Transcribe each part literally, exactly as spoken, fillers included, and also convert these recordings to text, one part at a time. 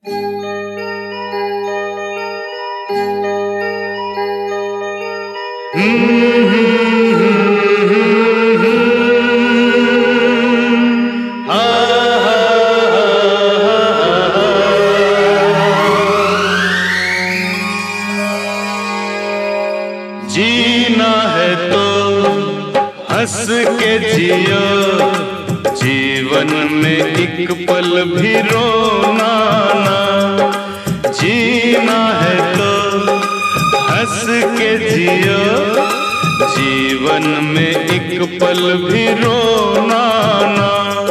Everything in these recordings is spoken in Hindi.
जीना है तो हंस के जियो, जीवन में एक पल भी रोना ना। जीना है तो हंस के जियो, जीवन में एक पल भी रोना ना।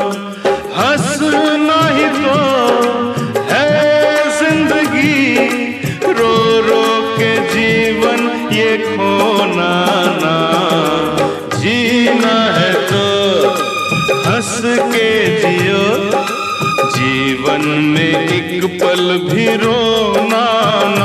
हंसना ही तो है जिंदगी, रो रो के जीवन ये खोना ना। जीना है तो हंस के जियो, जीवन में एक पल भी रोना ना।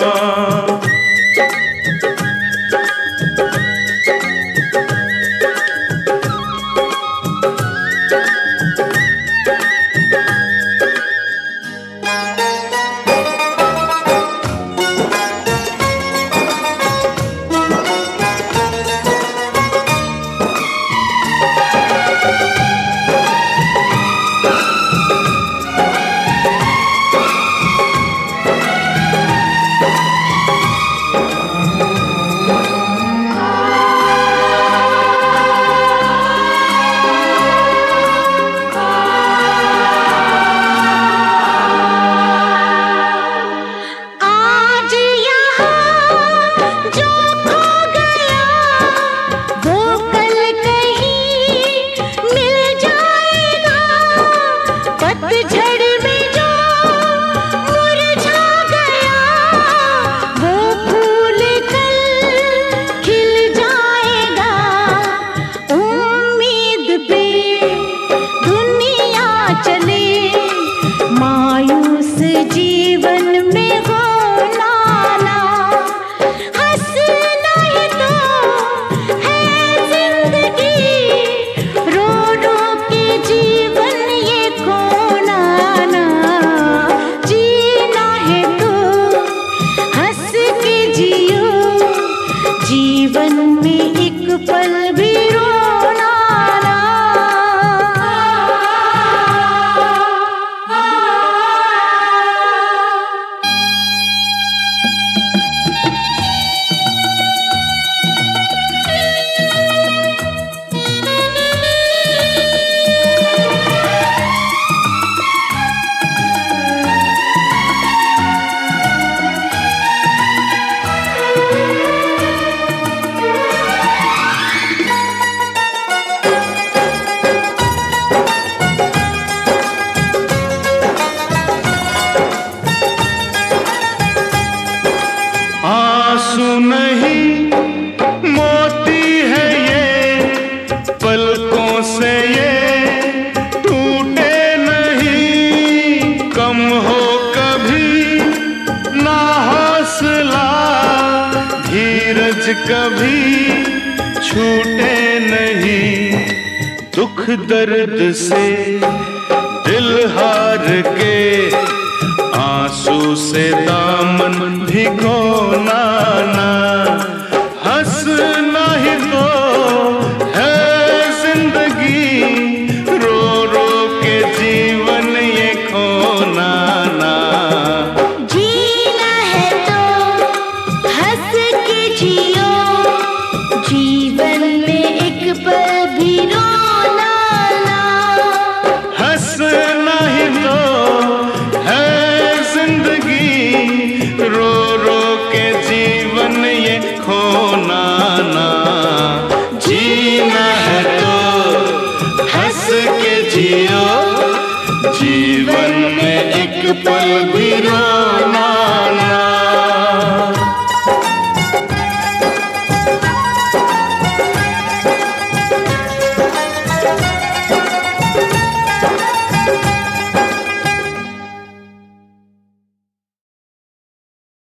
जीवन में एक पल भी रोना ना। आंसू नहीं मोती है ये, पलकों से ये टूटे नहीं। कम हो कभी ना हौसला, धीरज कभी छूटे नहीं। दुख दर्द से दिल हार के, आंसू से दामन भिगोना